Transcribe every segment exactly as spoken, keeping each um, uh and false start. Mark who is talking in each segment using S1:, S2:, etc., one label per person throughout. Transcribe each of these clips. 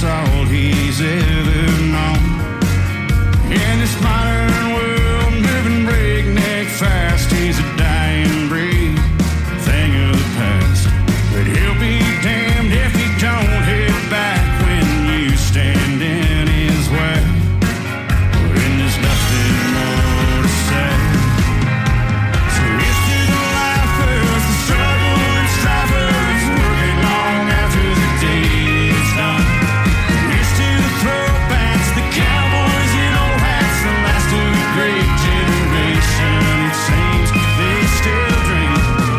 S1: that's all he's ever known. In this modern world, moving breakneck fast, he's a dying breed, thing of the past. But he'll be damned if he don't hit back when you stand in his way. When there's nothing more to say. So here's to the lifers, the struggle and strivers, working long after the day is done. Here's to the throwbacks, the cowboys in old hats, the last of a great generation. It seems they still dream.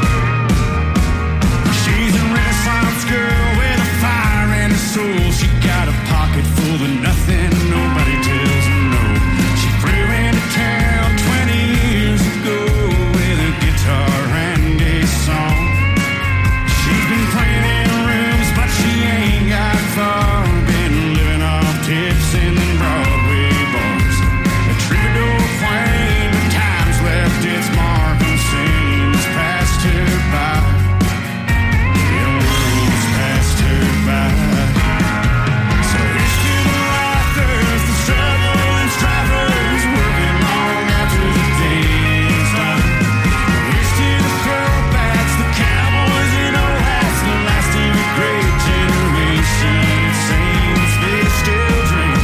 S1: She's a Renaissance girl with a fire and a soul. She got a pocket full of nothing, nobody tells her no. She flew into town twenty years ago with a guitar and a song. She's been playing in rooms, but she ain't got far. Been living off tips in them Broadway bars. A troubadour queen, but time's left its mark and sings passed her by. The world's passed her by. So here's to the lifers, the struggle and strivers, working long after the day is done. Here's to the throwbacks, the cowboys in old hats, the last of a great generation. It seems they still dream.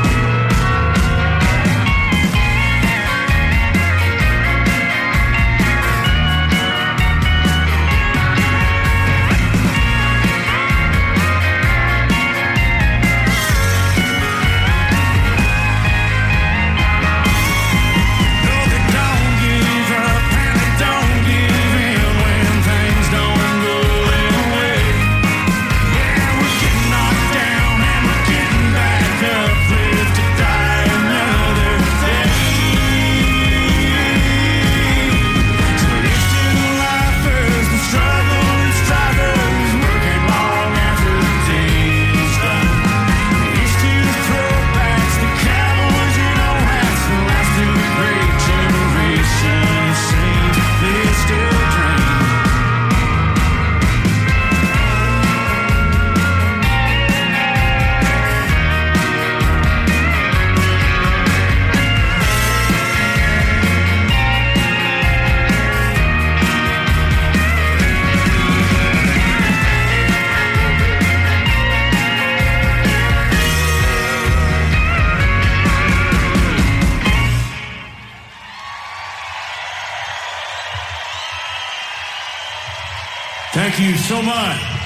S1: No, they don't give up and they don't give in when things don't go their way. Yeah, we're getting knocked down and we're getting back up, live to die another day. So here's to the lifers, the struggle and strivers, working long after the day is done. Here's to the throwbacks, the cowboys in old hats, the last of a great generation. It seems they still dream. Thank you so much.